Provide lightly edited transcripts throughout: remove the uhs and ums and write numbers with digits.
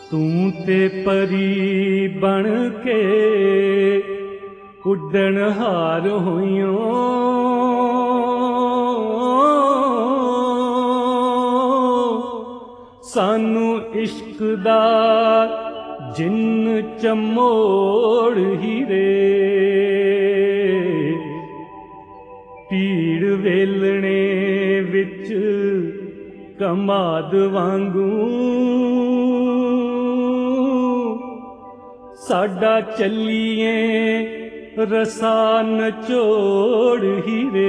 तू ते परी बन के उड्डण हार होइयो, सानू इश्क दा जिन्न चमोड़ हीरे, पीड़ वेलने विच कमाद वांगू साडा चलिए रसा नचोड़ हीरे।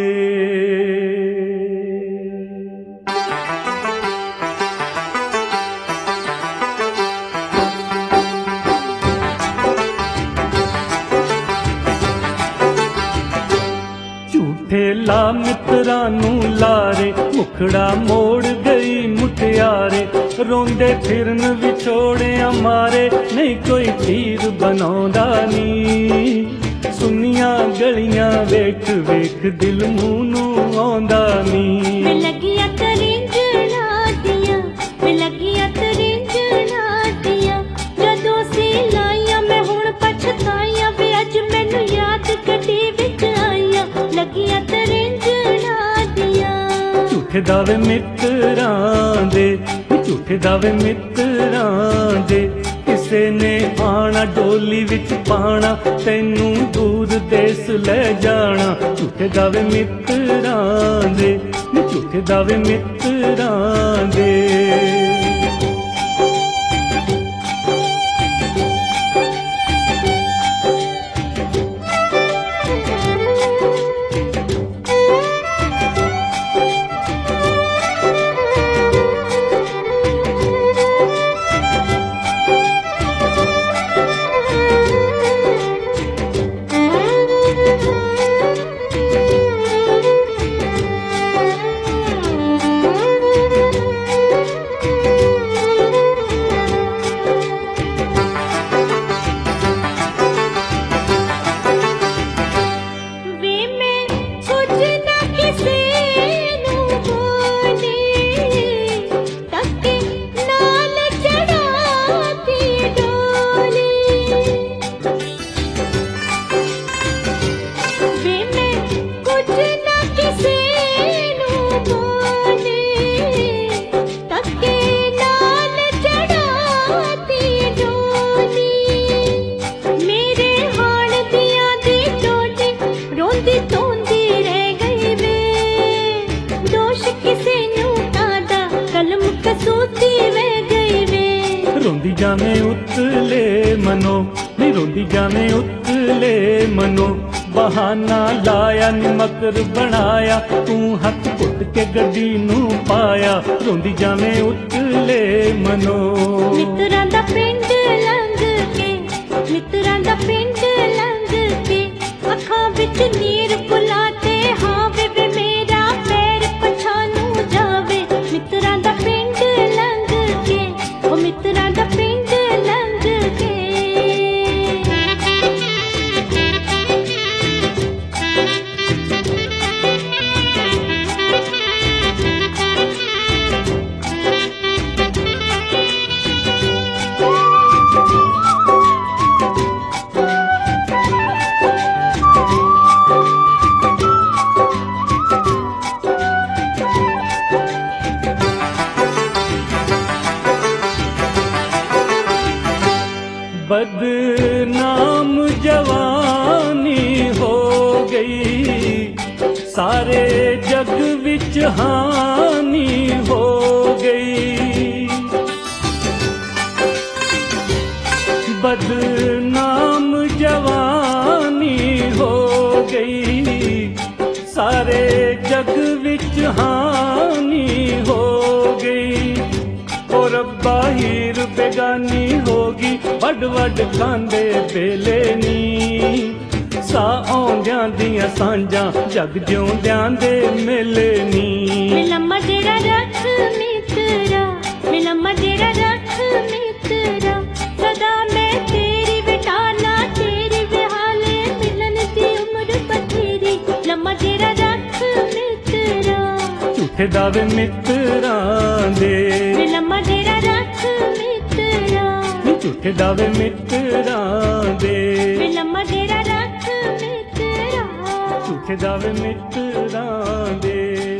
ठेला मित्रां नू लारे मुखड़ा मोड़ गई मुटियारे, रोंदे फिरन विछोड़िया मारे नहीं कोई तीर बनाउंदा नी। सुनिया गलियां वेख वेख दिल मूंह नू आउंदा नी। मैं लगिया तरिंजना दिया, मैं लगिया तरिंजना दिया, जदों सी लाइया मैं हुण पछताइया वे अज मैनू याद कदी विच आइया। लगिया तरिंजना दिया, झूठे दावे मित्रां दे, झूठे दावे मित्रां दे, किसे ने आना डोली विच पाना तैनू दूर देस ले जाना। झूठे दावे मित्रां दे, झूठे दावे मित्रां दे। रोंदी जावे उतले मनो, नहीं रोंदी जावे उतले मनो, बहाना लाया नी मकर बनाया, तू हथ घुट के गड्डी नू पाया। रोंदी जावे उतले मनो। मित्रां दा पिंड लंघ के, मित्रां दा पिंड लंघ के, अखां विच नीर पुलाते हावे वे मेरा पैर पछानू जावे। मित्रां दा पिंड लंघ के, ओ मित्रां दा पिंड लंघ के। बदनाम जवानी हो गई, सारे जग विच हानि हो गई। बदनाम जवानी हो गई, सारे जग विच हानि हो गई। ओ रब्बा हीर बेगानी होगी, वड वड खांदे बेले नी। सा आउंदियां दियां सांझां जग जिउंदियां दे मेले नी। मिलम्मा जेड़ा रख मित्रा, मिलम्मा जेड़ा रख मित्रा, सदा मैं तेरी बेटाना तेरी बेहाले मिलन दी उम्र बथेरी। लम्मा जेड़ा रख मित्रा, झूठे दावे मित्रां दे, लम्मा जेड़ा रख मित्रा। ਝੂਠ ਦਾਵੇ ਮਿੱਤਰਾਂ ਦੇ ਵੇ ਲੰਮਾ ਡੇਰਾ ਰੱਖ ਮਿੱਤਰਾ ਝੂਠ ਦਾਵੇ ਮਿੱਤਰਾਂ ਦੇ